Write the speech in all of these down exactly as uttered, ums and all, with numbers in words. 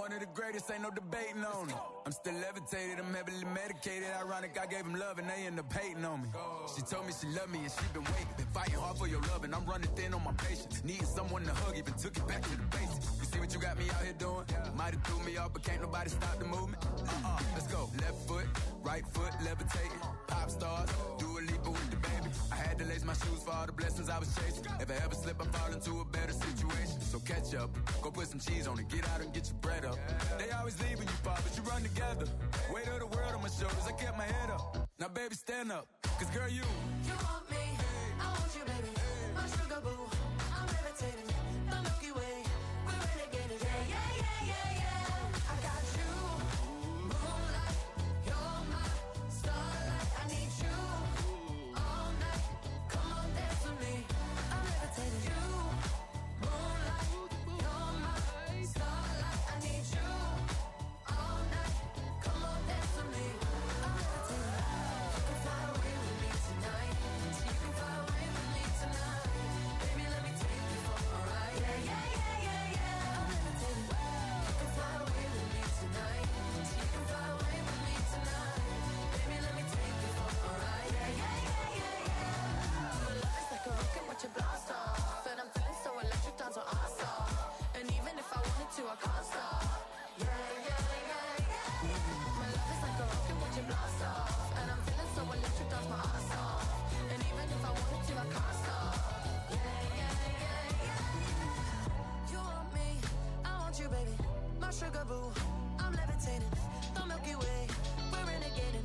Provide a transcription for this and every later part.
one of the greatest, ain't no debating on it. I'm still levitated, I'm heavily medicated. Ironic, I gave him love and they end up hating on me. She told me she loved me and she been waiting. Been fighting hard for your love and I'm running thin on my patience. Needing someone to hug, even took it back to the basics. You see what you got me out here doing? Might have threw me off, but can't nobody stop the movement. Uh-uh, let's go. Left foot, right foot, levitating. Pop stars, do a leap with the baby. I had to lace my shoes for all the blessings I was chasing. If I ever slip, I fall into a better situation. So catch up, go put some cheese on it, get out and get your bread up. They always leave when you fall, but you run together. Weight of the world on my shoulders, I kept my head up. Now baby, stand up, cause girl, you You want me, I want you, baby. My sugar boo, I'm levitating. The Milky Way, we're renegading. Yeah, yeah, yeah, yeah, yeah. I got you, moonlight. You're my starlight. I need you all night. Come on, dance with me. I'm levitating. You, moonlight. You're my starlight. I need you all night. Come on, dance with me. I'm levitating. You can fly away with me tonight. So you can fly away with me tonight. Baby, let me take you for a ride. Yeah, yeah, yeah, yeah, yeah. I'm levitating. You can fly away with me tonight. So you can fly away with me tonight. Baby, let me take you for a ride. Yeah, yeah, yeah, yeah, yeah. My love is like a rocket, watch it blast off. And I'm feeling so electric, down to ass off. And even if I wanted to, I can't stop. Yeah, yeah, yeah, yeah. My love is like a rocket, watch it blast off. And I'm feeling so electric, dance my ass off. And even if I wanted to, I can't stop. Yeah, yeah, yeah, yeah. You want me, I want you, baby. My sugar boo, I'm levitating. The Milky Way, we're renegading.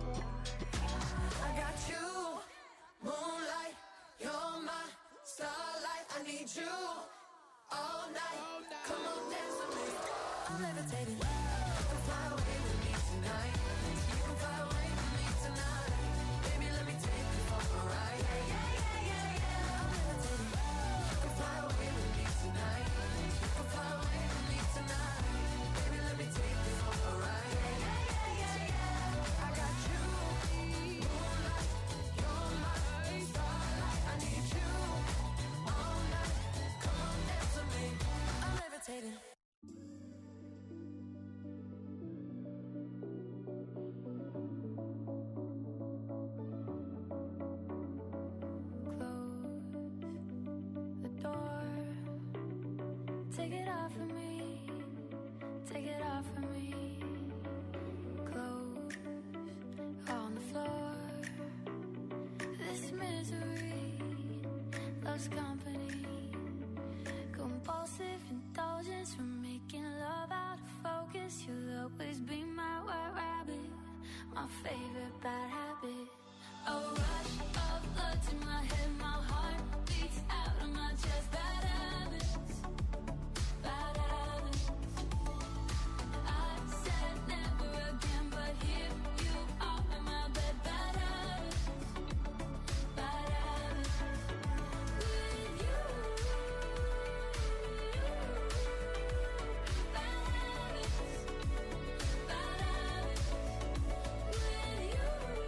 I got you, moonlight. You're my starlight. I need you all night. Come on, dance with me. I'm levitating. You can fly away with me tonight. You can fly away with me tonight. Baby, let me take you for a ride. Yeah, yeah, yeah, yeah, yeah. I'm levitating. You can fly away with me tonight. You can fly away with me tonight. Baby, let me take you for a ride. Yeah, yeah, yeah, yeah, yeah. I got you, moonlight. You're my starlight. I need you all night. Come on, dance with me. I'm levitating. The door, take it off of me, take it off of me. Clothes on the floor, this misery loves company. Compulsive indulgence from making love out of focus. You'll always be my white rabbit, my favorite bad habit. A rush of blood to my head, my heart beats out of my chest. Bad habits, bad habits. I said never again, but here you are in my bed. Bad habits, bad habits. With you, bad habits, bad habits. With you.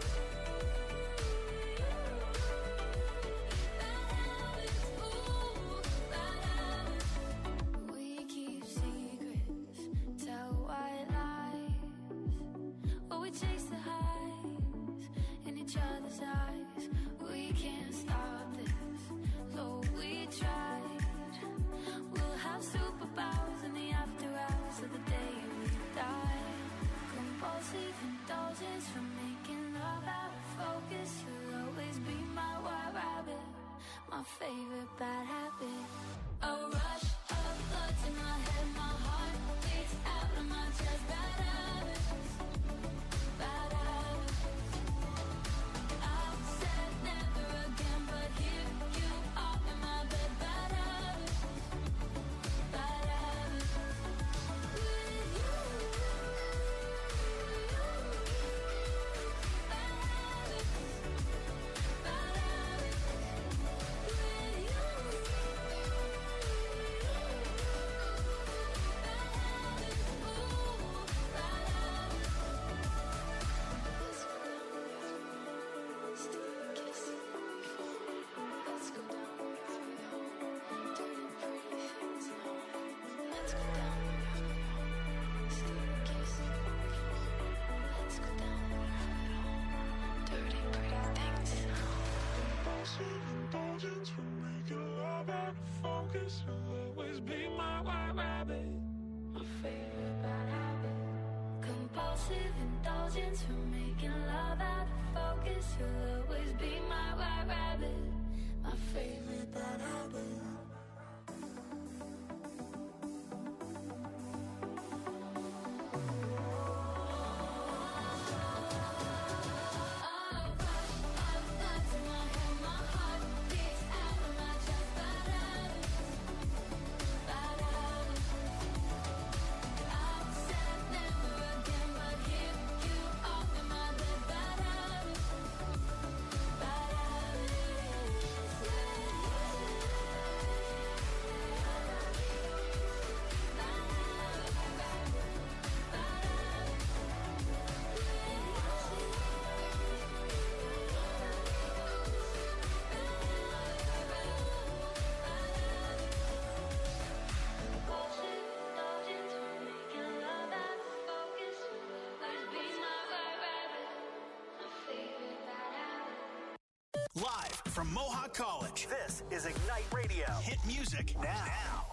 We keep secrets, tell white lies, or we chase the highs in each other's eyes. We can't stop this, though we tried. We'll have superpowers in the after hours of the day we die. Compulsive indulgence from making love out of focus. You'll always be my white rabbit, my favorite bad habit. A rush of blood to my head, my heart beats out of my chest. Bad habits, bad habits. I said never again, but here you are in my bed. Bad habits, bad habits. With you, bad habits, bad habits. With you, focus, you'll always be my white rabbit. My favorite bad habit. Compulsive indulgence from making love out of focus. You'll always be my white rabbit. My favorite bad habit. Live from Mohawk College, this is Ignite Radio. Hit music now. now.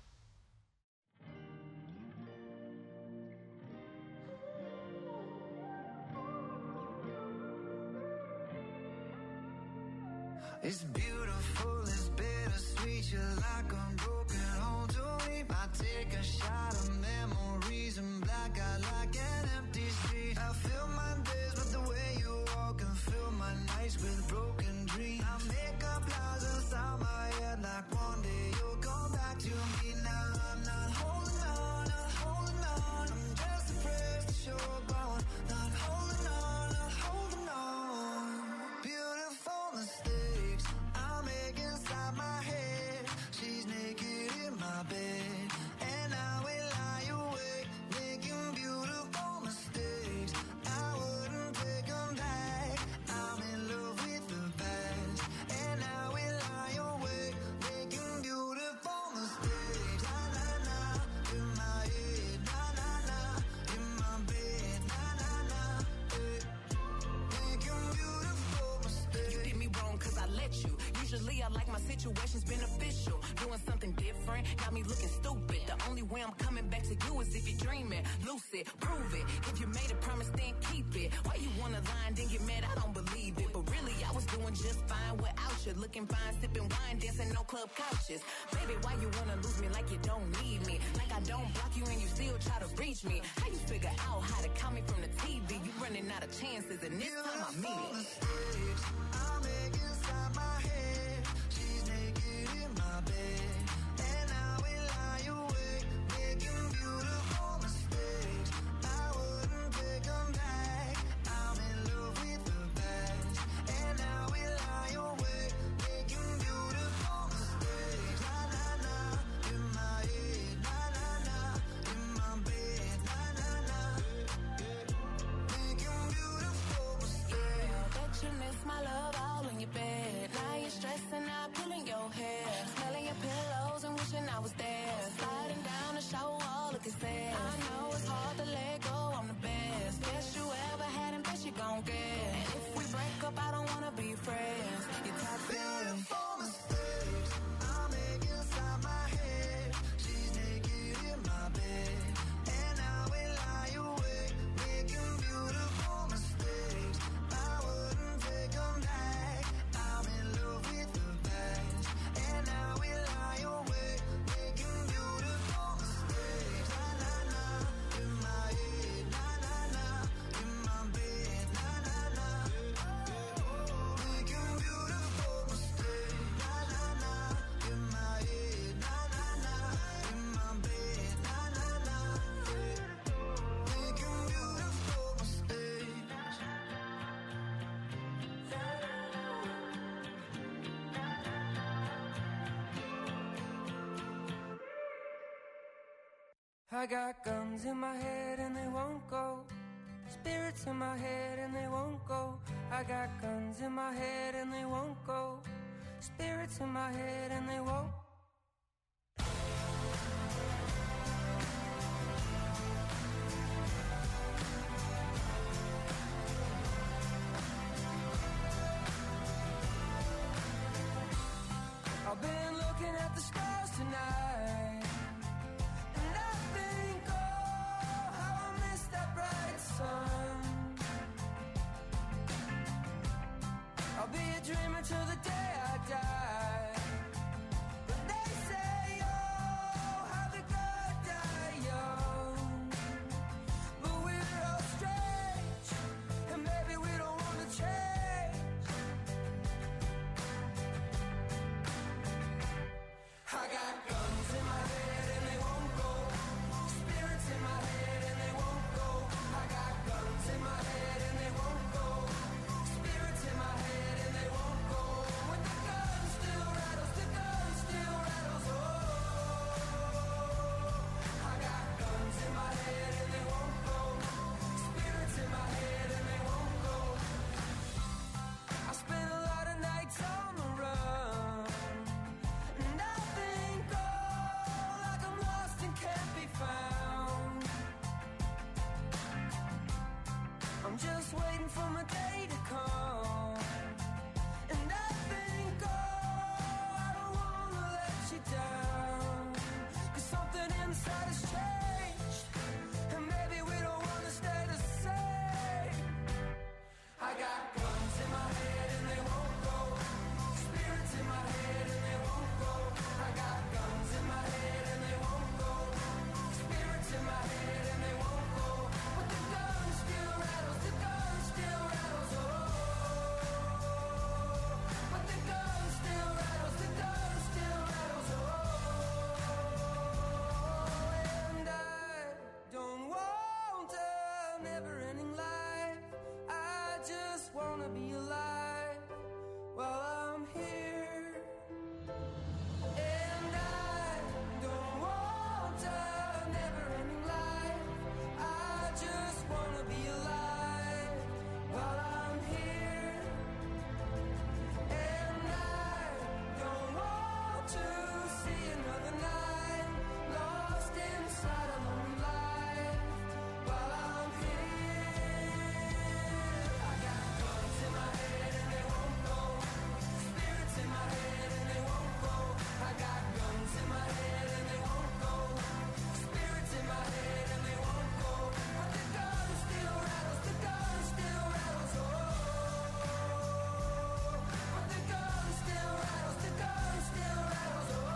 It's beautiful, it's bittersweet. You're like a broken home to me. I take a shot of memories and black out like an empty street. I fill my days with the way you walk and fill my nights with broken dreams. I make up lies inside my head like one day you'll come back to me. Now I'm not holding on, not holding on. I'm just depressed that you're gone. Not holding on, not holding on. Beautiful mistakes I make inside my head. She's naked in my bed, and I will lie awake, making beautiful mistakes. I wouldn't take them back. I'm in love with the past, and I will lie awake, making beautiful mistakes. Na na na, in my head, na na na, in my bed, na na na, eh. Making beautiful mistakes. You did me wrong cause I let you. Usually I like my situations beneficial. Doing something different, got me looking stupid. The only way I'm coming back to you is if you're dreaming. Lucid, prove it. If you made a promise, then keep it. Why you wanna lie and then get mad? I don't believe it. But really, I was doing just fine without you. Looking fine, sipping wine, dancing on club couches. Baby, why you wanna lose me like you don't need me? Like I don't block you and you still try to reach me. How you figure out how to call me from the T V? You running out of chances and this time I mean it. Mistakes I make inside my head. She's naked in my bed, and I will lie awake, making beautiful mistakes. I wouldn't take them back. I'm in love with the past, and I will lie awake, making beautiful mistakes. Na na na, in my head, na na na, in my bed, na na na, making beautiful mistakes. I bet you miss my love all in your bed. Now you're stressing out, pulling your hair, smelling your pillows and wishing I was there. Sliding down the shower wall, looking sad. I know it's hard to let go, I'm the best. Best you ever had and best you gon' get. And if we break up, I don't wanna be friends. You're toxic. Beautiful mistakes I make inside my head. She's naked in my bed, and I will lie awake, making beautiful mistakes. I wouldn't take them back. I'm in love with the past, and I will lie awake, making beautiful mistakes. Na na na, in my head, na na na, in my bed, na na na, making beautiful mistakes. Na na na, in my head, na na na, in my bed, na na na, making beautiful mistakes. I got guns in my head and they won't go. Spirits in my head and they won't go. I got guns in my head and they won't go. Spirits in my head and they won't. I've been looking at at the stars tonight. And I think, oh, how I miss that bright sun. I'll be a dreamer till the day I die. But they say, oh, how the good die young. But we're all strange, and maybe we don't want to change. I got guns in my head and they won't go. Spirits in my head and they won't go. I got guns in my head and they won't go. Spirits in my head and they won't go. When the gun still rattles, the gun still rattles. Oh, I got guns in my head and they won't go. Spirits in my head and they won't go. I spent a lot of nights on the run. And I think, oh, like I'm lost and can't be found. I'm just waiting for my day to come. And I think, oh, I don't wanna let you down. 'Cause something inside has changed. And maybe we don't wanna stay the same. I got guns in my head and they won't go. Spirits in my head and they won't go. I got guns in my head and they won't go. Spirits in my head and they won't go. But the gun still rattles, the gun still rattles, oh. But the gun still rattles, the gun still rattles, oh. And I don't want a never-ending life. I just wanna be alive while I'm here. And I don't want a never-ending life. I just wanna be alive while I'm here. And I don't want to see another night lost inside a lonely life while I'm here. I got guns in my head and they won't go. Spirits in my head and they won't go. I got guns in my head and they won't go. Spirits in my head and they won't go. But the gun still rattles, the gun still rattles, oh. But the gun still rattles, the gun still rattles, oh.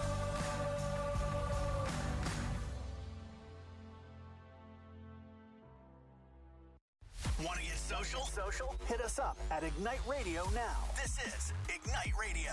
Want to get social? Social? Hit us up at Ignite Radio now. This is Ignite Radio.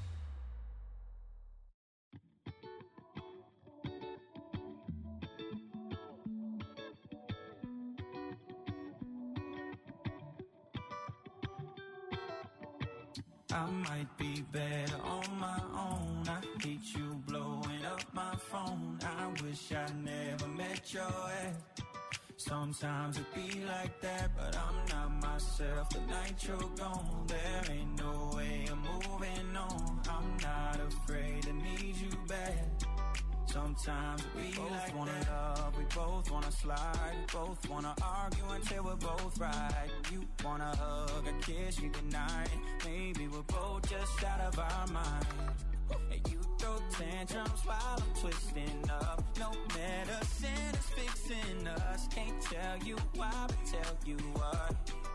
I might be better on my own. I hate you blowing up my phone. I wish I never met your ex. Sometimes it be like that, but I'm not myself the night you're gone. There ain't no way I'm moving on. I'm not afraid to need you back. Sometimes we both like wanna that. Love, we both wanna slide, we both wanna argue until we're both right. You wanna hug, a kiss, you deny it. Maybe we're both just out of our minds. And you throw tantrums while I'm twisting up. No medicine is fixing us. Can't tell you why, but tell you what.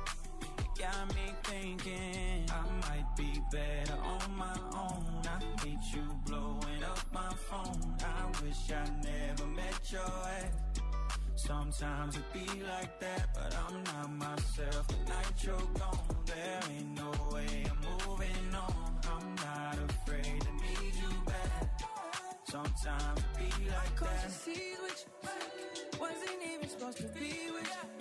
It got me thinking I might be better on my own. I hate you blowing up my phone. I wish I never met your ex. Sometimes it be like that, but I'm not myself the night you're gone. There ain't no way I'm moving on. I'm not afraid to need you back. Sometimes it be like that. Cause with you, wasn't even supposed to be with you.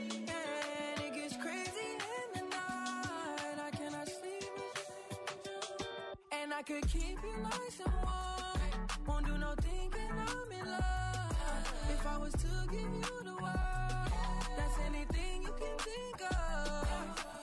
And it gets crazy in the night. I cannot sleep with you. And I could keep you nice and warm. Won't do no thinking I'm in love. If I was to give you the world, that's anything you can think of.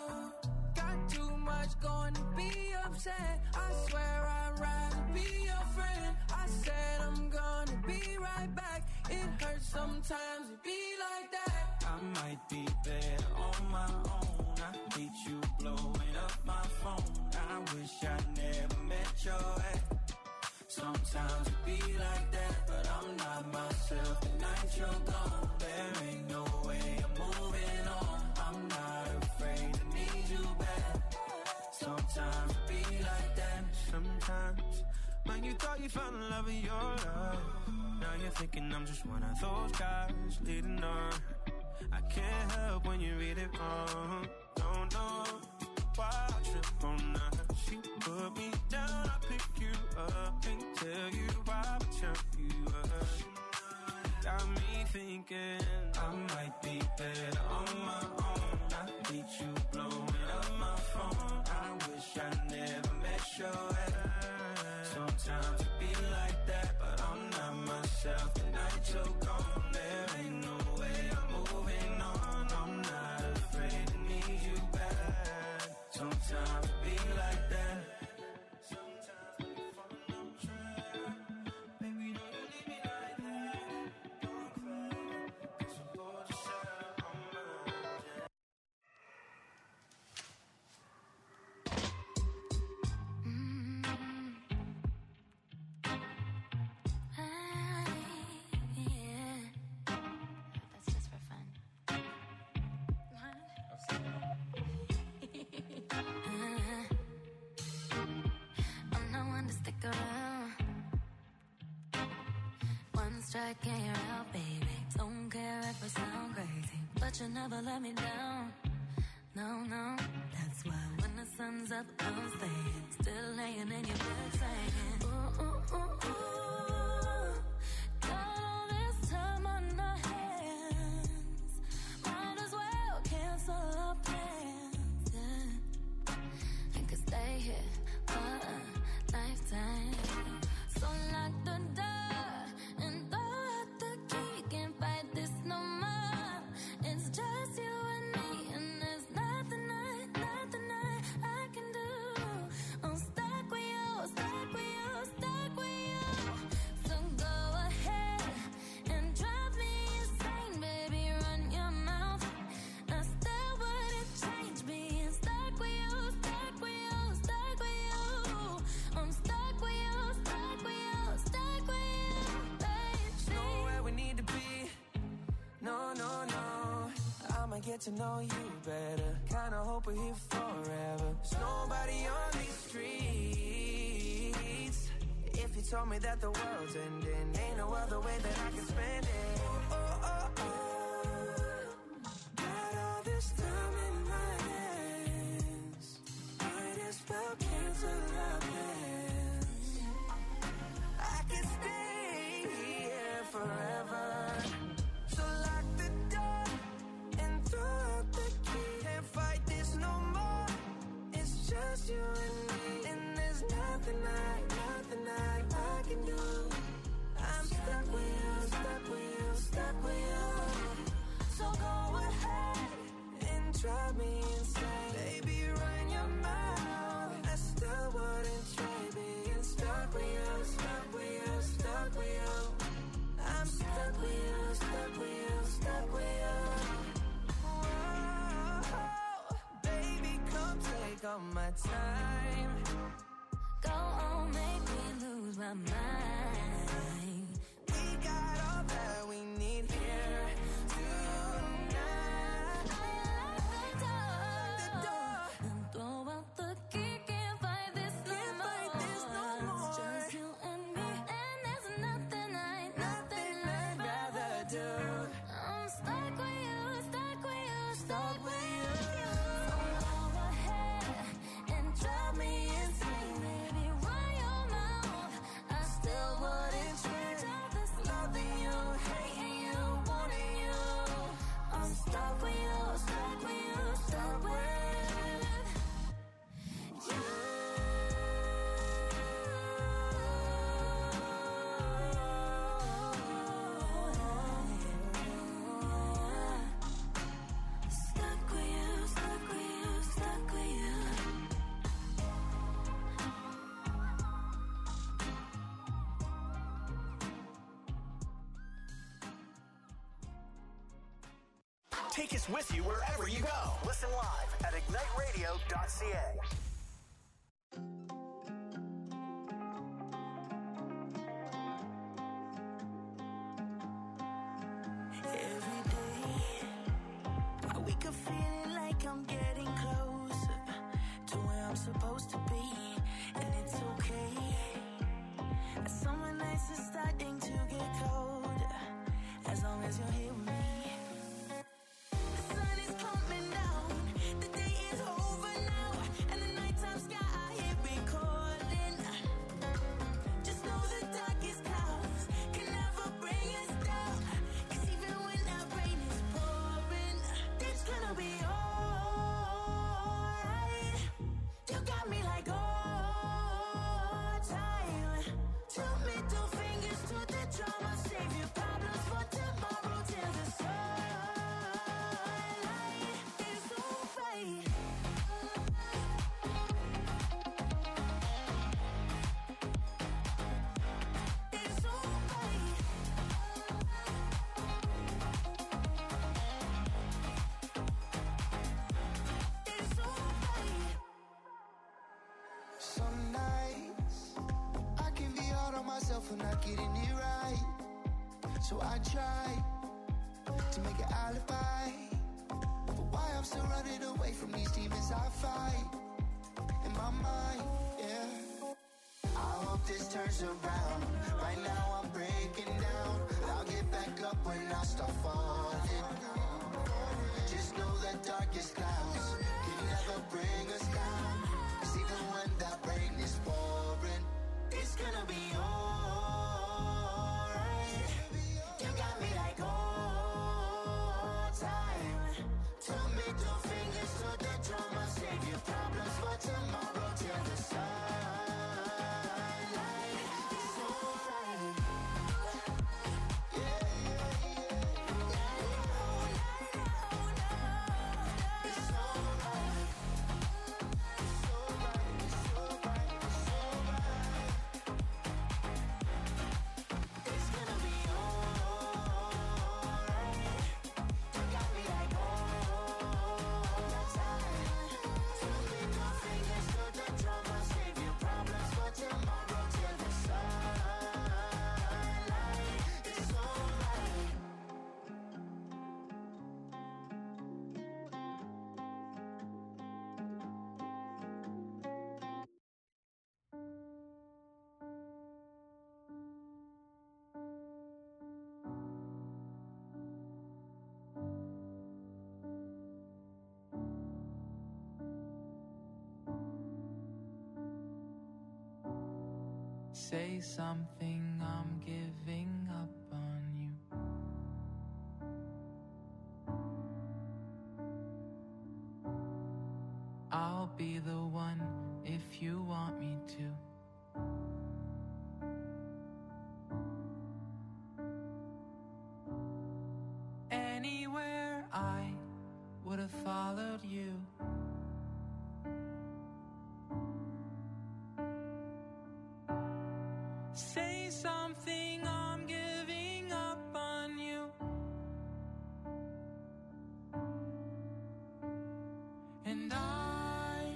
Got too much going to be upset. I swear I'd rather be your friend. I said I'm gonna be right back. It hurts sometimes to be like that. I might be better on my own. I hate you blowing up my phone. I wish I never met your ex. Sometimes it be like that, but I'm not myself. The night you're gone, there ain't no way I'm moving on. I'm not afraid to need you back. Sometimes it be like that. Sometimes when you thought you found the love of your life, now you're thinking I'm just one of those guys leading on. I can't help when you read it wrong. Don't know why I trip on that. She put me down, I pick you up. Can't tell you why I turn you up. Got me thinking I might be better on my own. I hate you blowing up my phone. I wish I never met your ass. Sometimes it be like that, but I'm not myself. The night you're gone, there ain't no way I'm moving on. I'm not afraid to need you back. Sometimes it be like that. Sometimes we fall on track. Baby, don't you leave me like that. Don't cry, 'cause I'm bored yourself on my jack. That's just for fun. I'm not one to stick around. One strike and you're out, baby. Don't care if I sound crazy, but you never let me down. No, no, that's why when the sun's up, I'm staying. Still laying in your bed saying, ooh, ooh, ooh, ooh. Got all this time on our hands. Might as well cancel our plans, yeah. And could stay here for a lifetime. So lock the door and throw out the key. Can't fight this no more. It's just you and me, and there's nothing I, nothing I, I can do. I'm stuck with you, stuck with you, stuck with you. So go ahead and drive me insane, baby. Run your mouth. I still wouldn't change being stuck with you, stuck with you, stuck with you. I'm stuck with you, stuck with you, stuck with you, baby. Nowhere we need to be. No, no, no. I'ma get to know you better. Kinda hope we're here forever. There's nobody on these streets. If you told me that the world's ending, ain't no other way that I can spend it. Oh, oh, oh, oh. Got all this time in my hands. Might as well cancel our plans. I can stay here forever. So lock the door and throw out the key. Can't fight this no more. It's just you and me, and there's nothing I, nothing I, I can do. I'm stuck with you, stuck with you, stuck with you. So go ahead and drive me insane, baby. Run your mouth. I still wouldn't trade being stuck with you, stuck with you, stuck with you. I'm stuck with you, stuck with you, stuck with you. Whoa, baby, come take all my time. Go on, make me lose my mind. We got all that we need here tonight. Lock the door. And throw out the key. Can't fight this no Can't more. fight this no more. It's just you and me, and there's nothing I, nothing I'd rather do. I'm stuck with you, stuck with you, stuck with you. So go ahead and drive me insane, baby. Run your mouth. I still wouldn't change all this loving you, hating you, wanting you. I'm stuck with you, stuck with you, stuck with you. Stuck with you, stuck with you, stuck with you. Take us with you wherever you go. Listen live at ignite radio dot c a. I'm supposed to be, and it's okay. Summer nights are starting to get cold, as long as you're here with me. The sun is coming down, the day is over now, and the nighttime sky here be calling. Just know the darkest clouds can never bring us down, 'cause even when that rain is pouring, it's gonna be alright. You got me like all time. Two middle fingers to the drama, save your problems for tomorrow till the sunlight is alright. It's alright. It's alright. Some nights I can be hard on myself for not getting it right. So I try to make an alibi for why I'm still running away from these demons I fight in my mind, yeah. I hope this turns around. Right now I'm breaking down. I'll get back up when I start falling. Just know that darkest clouds can never bring us down, 'cause even when that rain is pouring, it's gonna be alright. You got me like all time. Two middle fingers to the drama, save your problems for tomorrow till the sunlight is alright. Yeah, yeah, yeah. It's alright. It's alright. It's alright. It's alright. It's gonna be alright. You got me like all the time. Two middle fingers to the drama, save your problems for tomorrow till the sunlight is alright. Say something, I'm giving up on you. I'll be the one if you want me to. Anywhere I would have followed you. Say something, I'm giving up on you. And I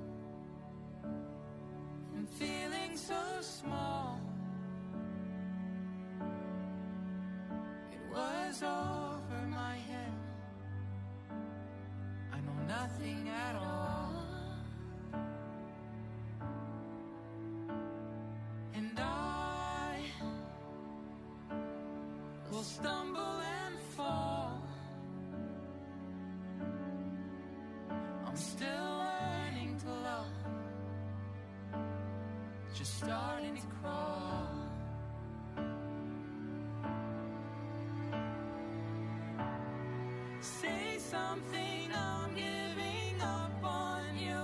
am feeling so small. It was over my head. I know nothing at all. And I will stumble and fall. I'm still learning to love, just starting to crawl. Say something, I'm giving up on you.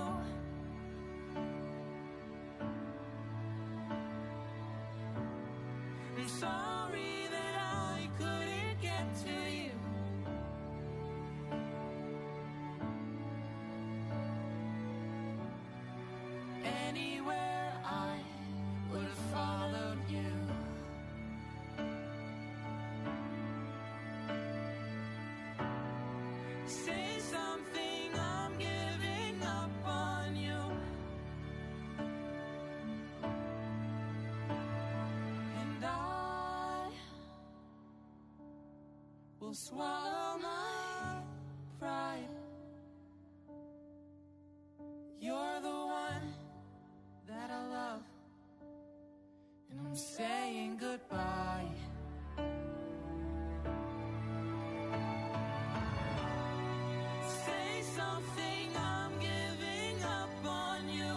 I'm sorry that I couldn't get to you. Anywhere I would have followed you. Say something, I'm giving up on you. And I will swallow my pride. You're the one saying goodbye. Say something, I'm giving up on you.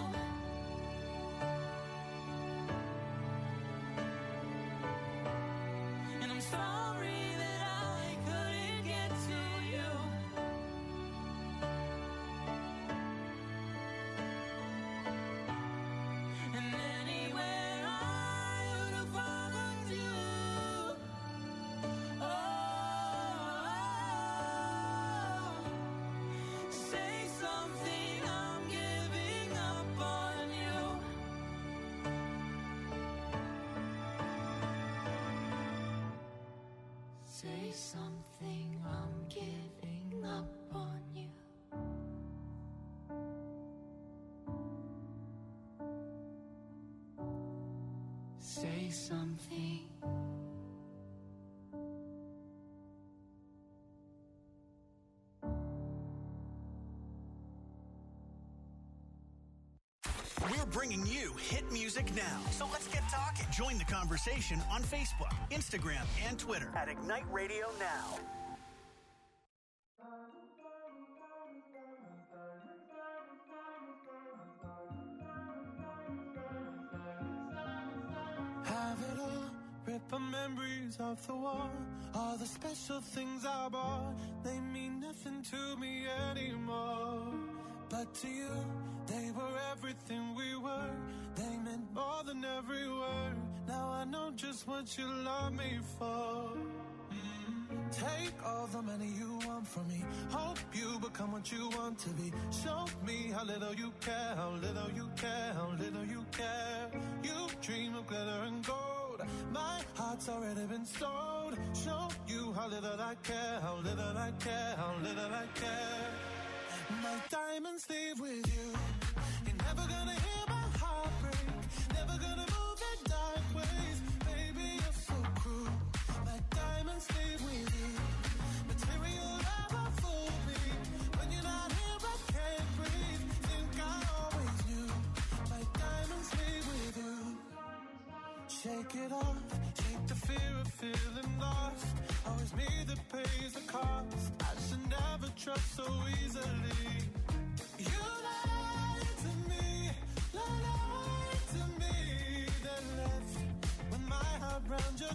And I'm sorry that I couldn't get to you. And anywhere I would have followed you. Oh, say something, I'm giving up on you. Say something, I'm giving up on you. Say something. We're bringing you hit music now. So let's get talking. Join the conversation on Facebook, Instagram, and Twitter at Ignite Radio Now. Have it all, rip our memories off the wall. All the special things I bought, they mean nothing to me anymore. But to you, they were everything we were. They meant more than every word. Now I know just what you love me for. Mm. Take all the money you want from me. Hope you become what you want to be. Show me how little you care, how little you care, how little you care. You dream of glitter and gold. My heart's already been sold. Show you how little I care, how little I care, how little I care. My diamonds leave with you. You're never gonna hear my heart break. Never gonna move in dark ways. Baby, you're so cruel. My diamonds leave with you. Material never fool me. When you're not here, I can't breathe. Think I always knew. My diamonds leave with you. Shake it off. Shake the fear of feeling lost. Always me that pays the cost. I should never trust so easily. You lied to me, lied to me. Then left with my heart round your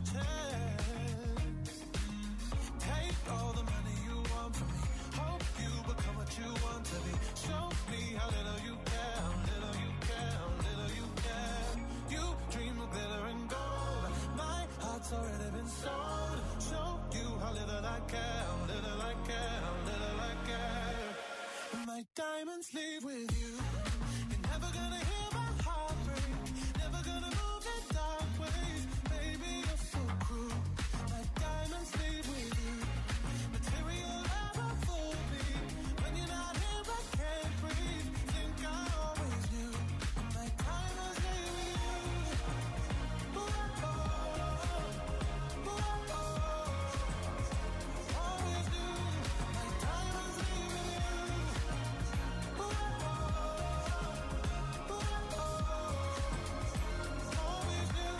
chest. Take all the money you want from me. Hope you become what you want to be. Show me how little you care, how little you care, how little you care. You dream of glitter and gold. My heart's already been sold. Show you how little I care, how little I care, how little I care. My diamonds leave with you. You're never gonna hear my heart break. Never gonna move in dark ways. Baby, you're so cruel. My diamonds leave with you. Material never fool me. When you're not here, I can't breathe. Think I always knew. My diamonds leave with you. Ooh, oh, ooh, oh, always knew. My diamonds leave with you. Ooh, oh, ooh, oh, always knew.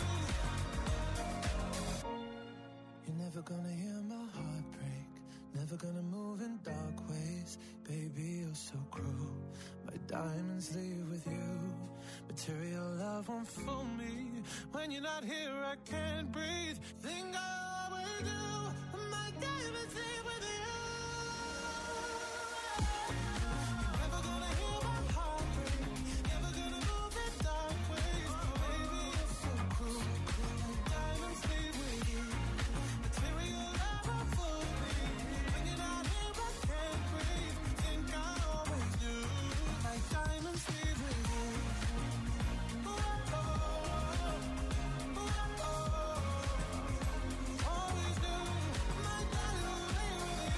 You're never gonna hear my heart break. Never gonna move in dark ways. Baby, you're so cruel. My diamonds leave with you. Material love won't fool me. When you're not here, I can't breathe. Think I always do. My diamonds leave with you. You're never gonna hear my heart break. Never gonna move in dark ways. Baby, you're so cruel. My diamonds leave with you. Material love won't fool me. When you're not here, I can't breathe. Think I always knew. My diamonds leave with you. Ooh, oh, ooh, oh, always knew. My diamonds leave with you.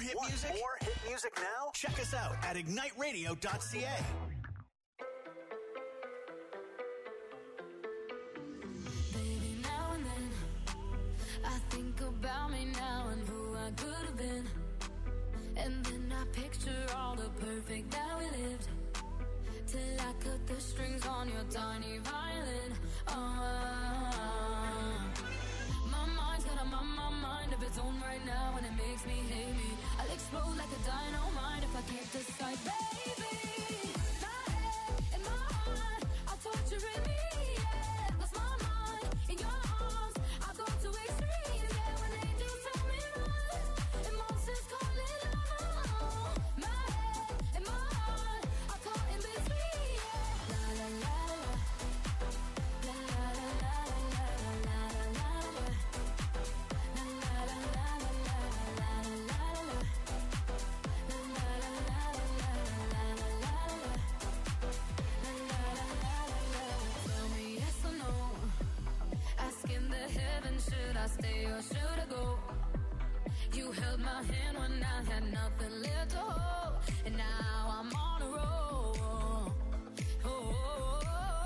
hit Want music? more hit music now? Check us out at ignite radio dot c a. Baby, now and then I think about me now and who I could have been. And then I picture all the perfect that we lived, till I cut the strings on your tiny violin. Uh, my mind's got a my, my mind of its own right now, and it makes me hate me. I'll explode like a dynamite if I can't decide, baby. My head and my heart are torturing me. Yeah, lost my mind in your arms. I go to extremes. Yeah, when angels tell me run, and monsters call it love. My head and my heart are caught in between. Yeah, la la la la, la la la la la la la la, la la la la la la la la. Tell me yes or no. Asking the heavens, should I stay or should I go? You held my hand when I had nothing left to hold, and now I'm on a roll. Oh, oh, oh,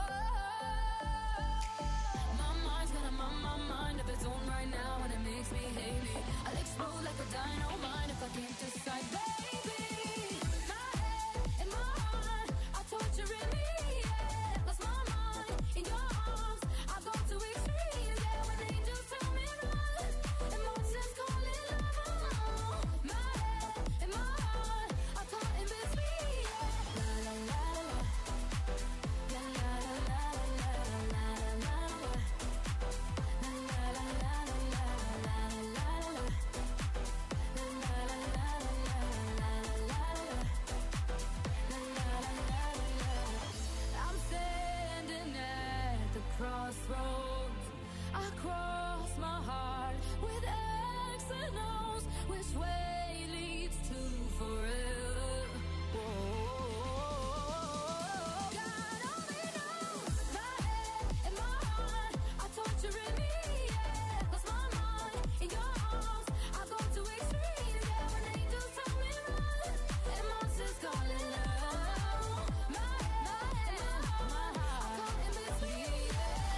oh. My mind's got a my, my mind of its own right now, and it makes me hate me. I'll explode like a dynamite if I can't decide, baby. My head and my heart are torturing me. Yeah, lost my mind in your arms. I go to extremes. Yeah, when angels tell me run, and monsters call it love. My head and my heart are caught in between. Yeah, la la la la, la la la la la la la la, la la la la la la la la. I'm standing at the crossroads. I cross my heart with X and O's. Which way leads to forever? Whoa. God only knows. My head and my heart are torturing me. Yeah, lost my mind in your arms. I go to extremes. Yeah, when angels tell me run, and monsters call it love. My head and my heart are caught in between.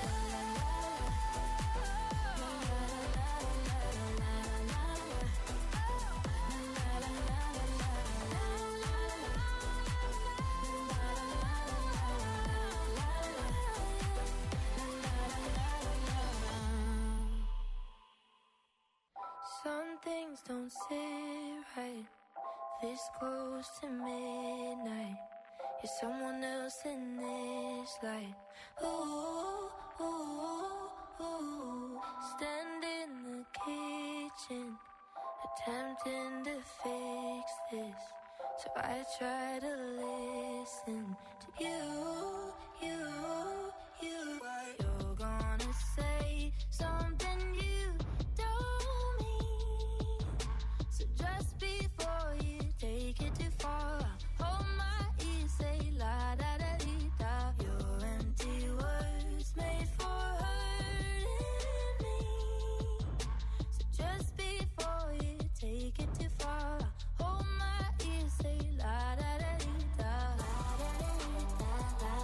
Some things don't sit right this close to midnight. You're someone else in this light. Ooh, ooh, ooh. Stand in the kitchen, attempting to fix this. So I try to listen to you, you, you. You're gonna say something you don't mean. So just before you take it too far, hold my ear, say la da da dee da. Your empty words made for hurting me. So just before you take it too far, hold my ear, say la da da dee da. La da da dee da, la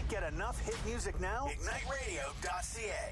Get enough hit music now? ignite radio dot c a.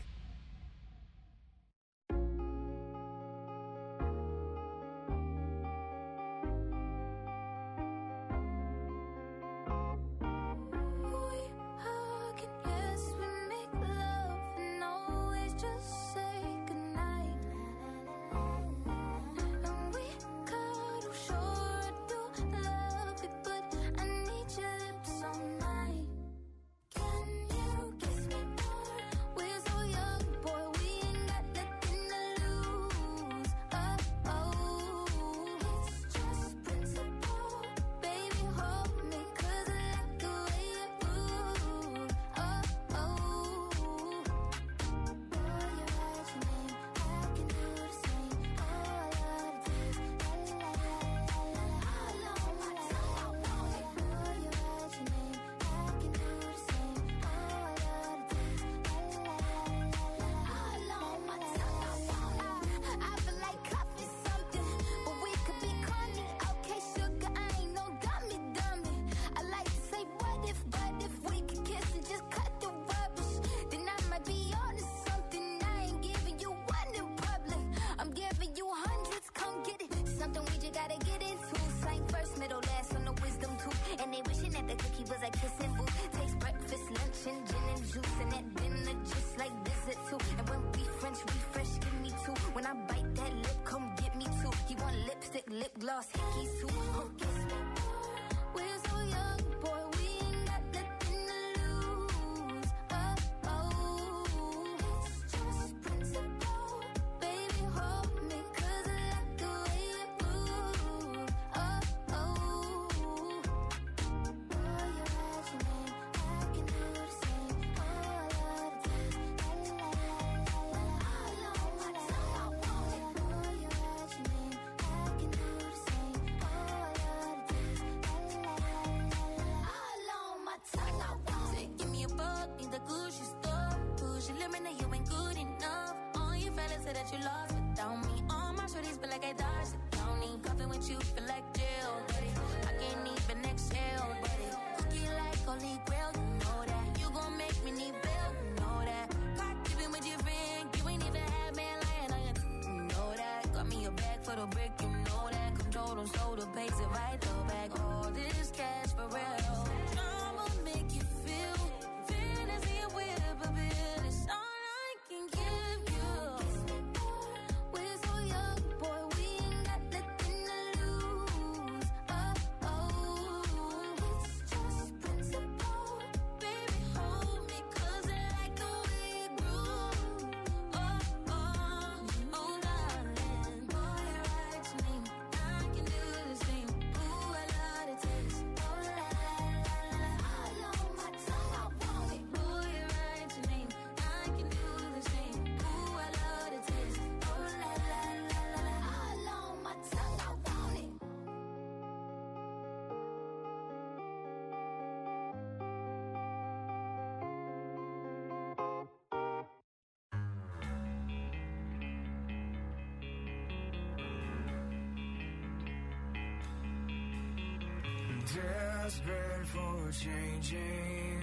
Desperate for changing,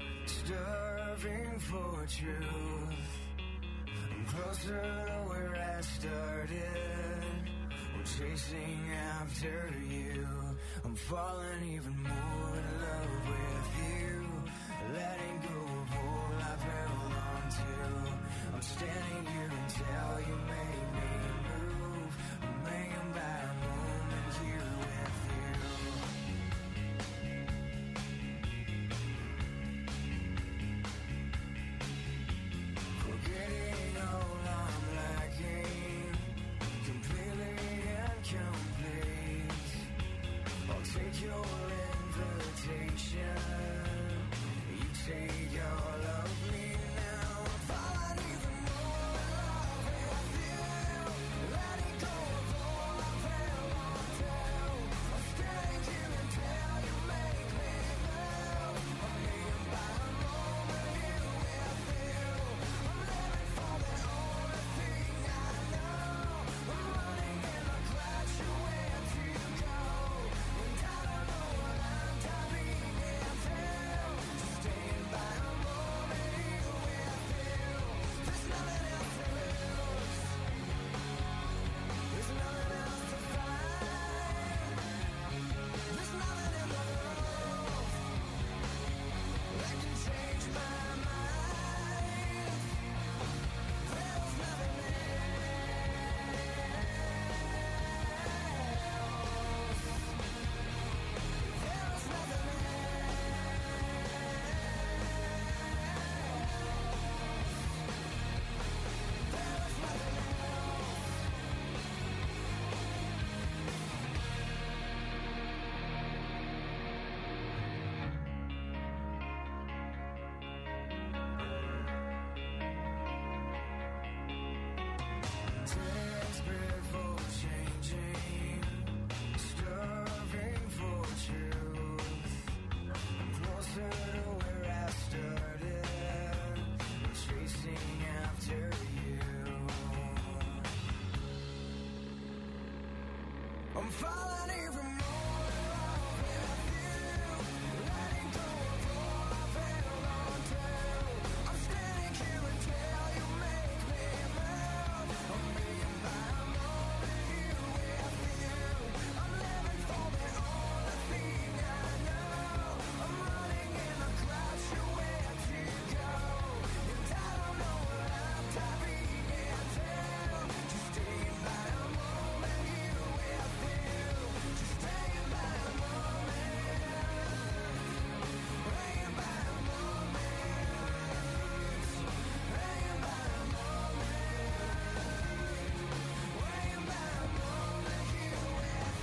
starving for truth. I'm closer to where I started. We're chasing after you. I'm falling even more in love with you. Letting go of all I've held on to. I'm standing here until you make me move. I'm hanging by a moment here with you. Forgetting all I'm lacking, completely incomplete. I'll take your invitation. You take all of me now. I'm falling even more in love with you. Letting go of all I've held on to. I'm standing here until you make me move. I'm hanging by a moment here with you. I'm living for the only thing I know. I'm running in a crash, where to go? And I don't know what I'm diving into. Just staying by I'm falling even more in love with you. Letting go of all I've held on to. I'm standing here until you make me move. I'm being by a moment here with you. I'm living for the only thing I know. I'm running in the clouds, nowhere to go. And I don't know what I'm diving into. Just staying by a moment here with you. Just staying by a moment. Hanging by a moment. Hanging by a moment. Hanging by a moment here with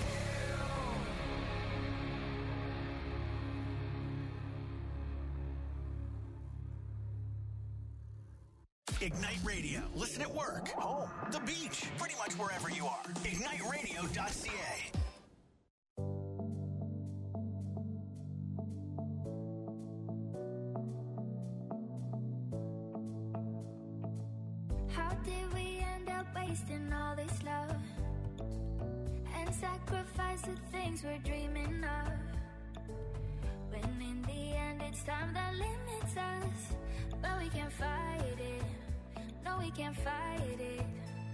you. Ignite Radio. Listen at work, home, the beach, pretty much wherever you are. ignite radio dot c a. How did we end up wasting all this love and sacrifice the things we're dreaming of? When in the end it's time that limits us, but we can't fight it. No, we can't fight it.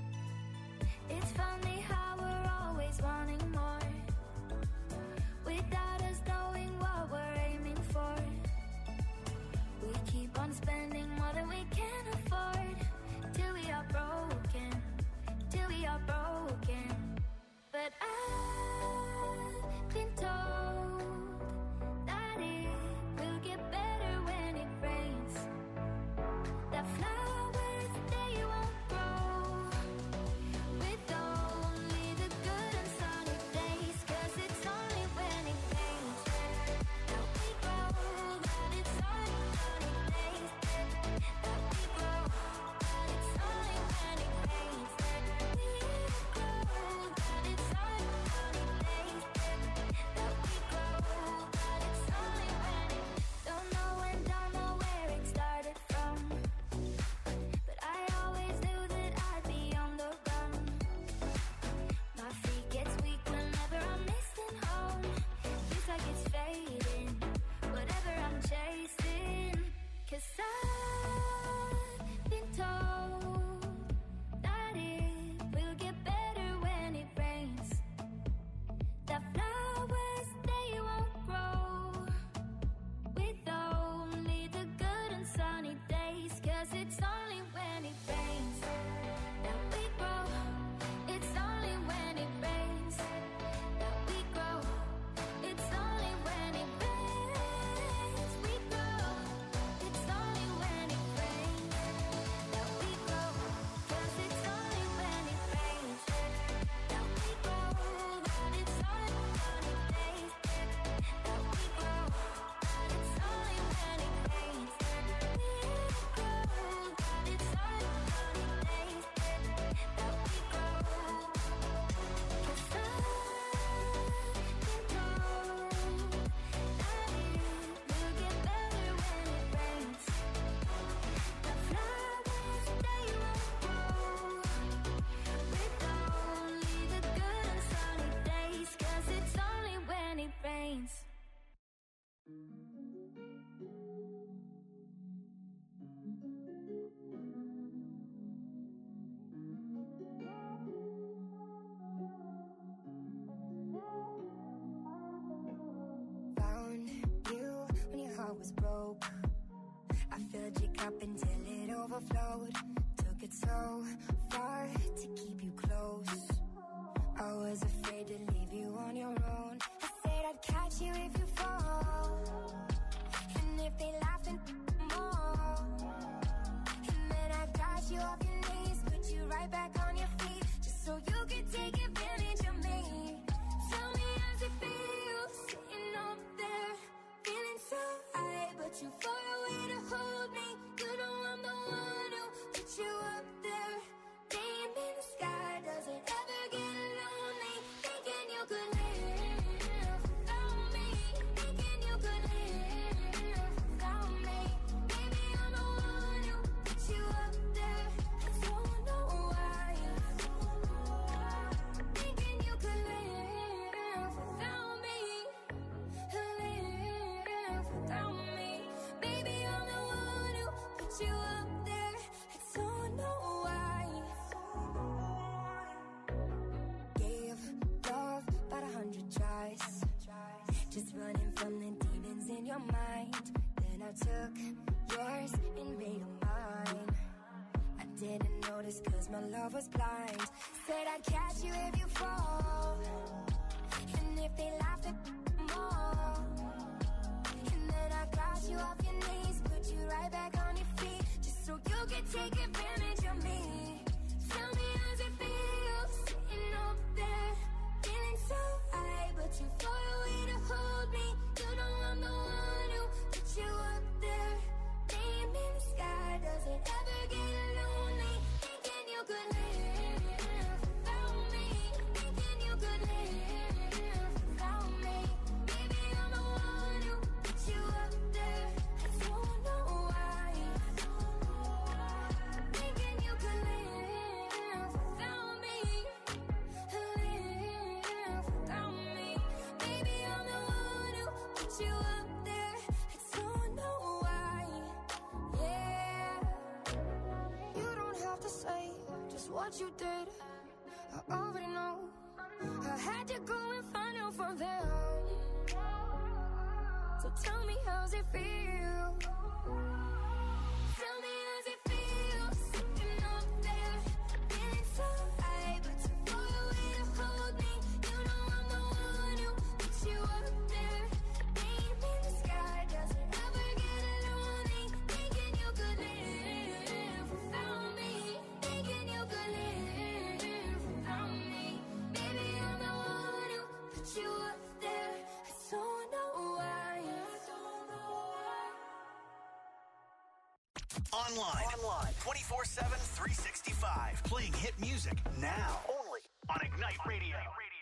It's funny how we're always wanting more without us knowing what we're aiming for. We keep on spending more than we can afford till we are broken, till we are broken. But I've been told that it will get better when it rains. That flowers, they won't grow with only the good and sunny days. 'Cause it's only when it rains that we grow. That it's only sunny days that we grow. That it's only when it rains that we grow. That it's only sunny days that we grow. That it's only when it don't know when, don't know where it started from. But I always knew that I'd be on the run. My feet gets weak whenever I'm missing home. Feels like it's fading, whatever I'm chasing. 'Cause I've been told that it will get better when it rains. That flowers, they won't grow with only the good and sunny days. 'Cause it's only when it rains that we grow. It's only when it rains that we grow. It's only when it rains we grow. It's only when it rains that we grow. 'Cause it's only when it rains that we grow. That it's only sunny days that we grow. That it's only when it rains that we grow. That it's only sunny days that we grow. 'Cause I've been told that it will get better when it rains. The flowers, they won't grow with only the good and sunny days. 'Cause it's only when it rains. Found you when your heart was broke. I filled your cup until it overflowed. Took it so far to keep you close. I was afraid to leave you on your own. I said I'd catch you if you fall. And if they laugh and more. And then I got you off your knees, put you right back on your feet, just so you could take advantage of me. Tell me how's it feel, sitting over there, feeling so high, but you far away to hold me. You know I'm the one who put you up there. Name in the sky, does it ever get lonely? Thinking you could live just running from the demons in your mind. Then I took yours and made them mine. I didn't notice cause my love was blind. Said I'd catch you if you fall, and if they laughed at more. And then I got you off your knees, put you right back on your feet, just so you could take advantage of me. Tell me how's it feel, sitting up there, feeling so high, but too far away to hold me. You know I'm the one who put you up there, name in the sky. Does it ever get lonely, thinking you could live without me, thinking you could live without me. Baby, I'm the one who put you up there, I don't know why, thinking you could live without me, live without me. Baby, I'm the one who put you up there, I don't know why, yeah. You don't have to say just what you did, I already know. I had to go and find out from them. So tell me how's it feel, tell me how's it feel, sitting up there, feeling so high, but too far away to hold me. You know I'm the one who put you up there, name in the sky. Does it ever get lonely, thinking you could live without me, thinking you could live without me. Baby, I'm the one who put you up there, I don't know why. Online. Online. twenty-four seven, three sixty-five. Playing hit music now. Only on Ignite Radio.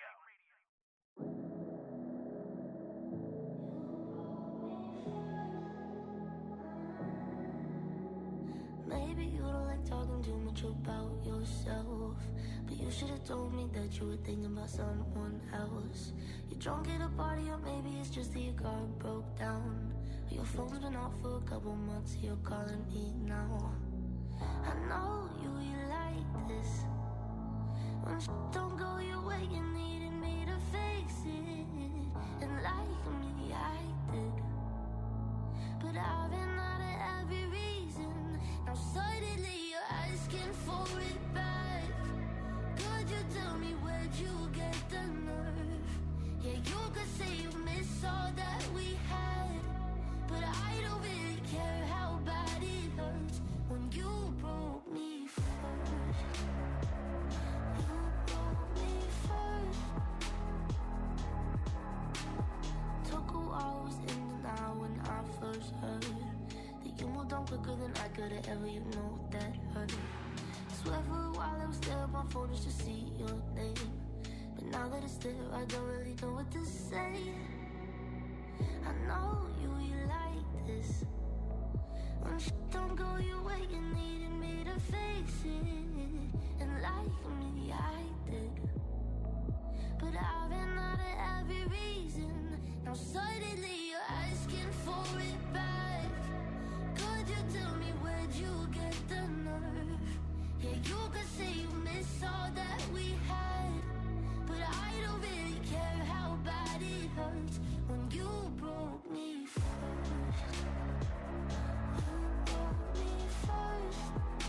Maybe you don't like talking too much about yourself, but you should have told me that you were thinking about someone else. You're drunk at a party, or maybe it's just that your car broke down. Your phone's been off for a couple months, you're calling me now. I know you, you like this. When shit don't go your way, you needed me to fix it. And like me, I did. But I've been out of every reason. Now suddenly you're asking for it back. Could you tell me where'd you get the nerve? Yeah, you could say you miss all that we had, but I don't really care how bad it hurts when you broke me first. You broke me first. Took a while, was in denial when I first heard that you moved on quicker than I could have ever, you know that hurt. Swear for a while I was there on my phone just to see your name, but now that it's there, I don't really know what to say. I know you, you like this. When shit don't go your way, you needed me to fix it. And like me, I did. But I've been out of every reason. Now suddenly you're asking for it back. Could you tell me where'd you get the nerve? Yeah, you could say you miss all that we had, but I don't really care how bad it hurts when you broke me first. You broke me first.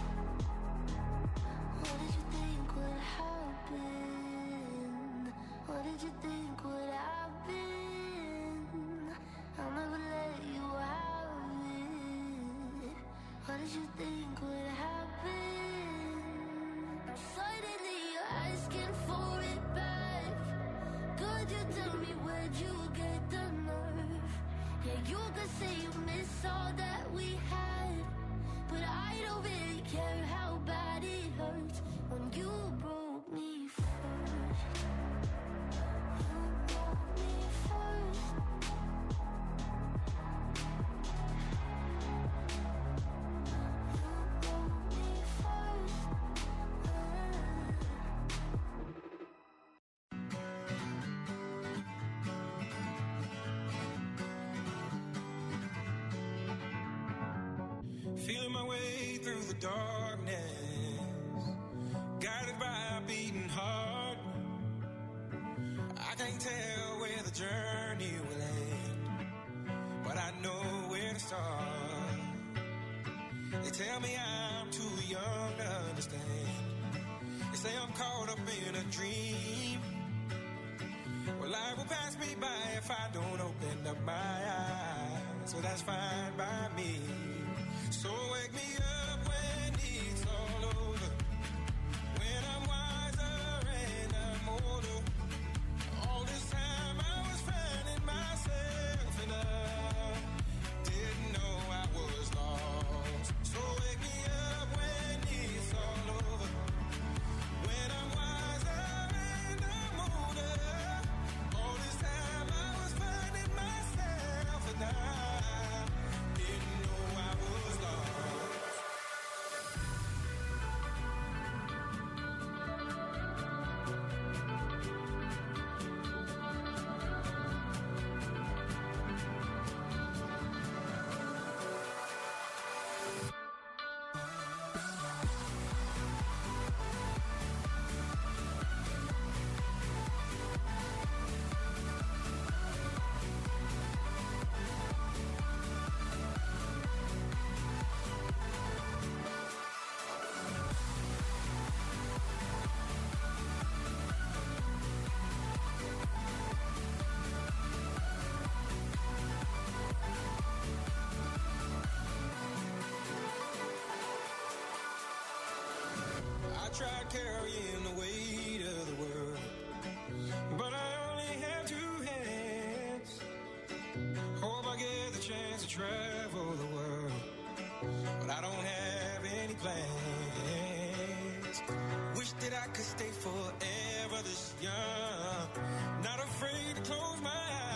What did you think would happen? What did you think would happen? I'll never let you have it. What did you think would happen? Now suddenly you're asking for it back. Could you tell me where'd you get the nerve? Yeah, you could say you miss all that we had, but I don't really care how bad it hurts when you broke me first. You broke me first. You broke me first. Feeling my way through the darkness, guided by a beating heart. I can't tell where the journey will end. They tell me I'm too young to understand. They say I'm caught up in a dream. Well, life will pass me by if I don't open up my eyes. So that's fine by me. So wake me up when it's all over, when I'm wiser and I'm older. All this time I was finding myself and I didn't know I was lost. So wake me up when it's all over, when I'm wiser and I'm older. All this time I was finding myself and I didn't know I was lost. I tried carrying the weight of the world, but I only have two hands. Hope I get the chance to travel the world, but I don't have any plans. Wish that I could stay forever this young, not afraid to close my